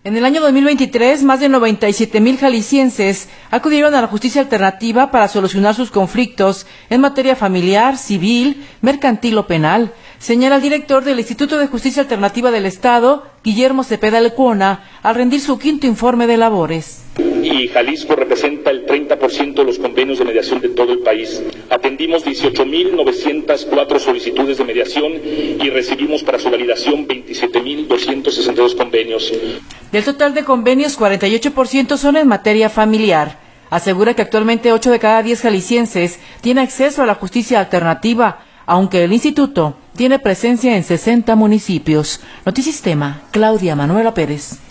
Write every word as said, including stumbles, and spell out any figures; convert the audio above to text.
En el año dos mil veintitrés, más de noventa y siete mil jaliscienses acudieron a la justicia alternativa para solucionar sus conflictos en materia familiar, civil, mercantil o penal, señala el director del Instituto de Justicia Alternativa del Estado, Guillermo Cepeda Lecuona, al rendir su quinto informe de labores. Y Jalisco representa el treinta por ciento de los convenios de mediación de todo el país. Atendimos dieciocho mil novecientas cuatro solicitudes de mediación y recibimos para su validación veintisiete mil doscientos sesenta y dos convenios. Del total de convenios, cuarenta y ocho por ciento son en materia familiar. Asegura que actualmente ocho de cada diez jaliscienses tiene acceso a la justicia alternativa, aunque el instituto tiene presencia en sesenta municipios. Notisistema, Claudia Manuela Pérez.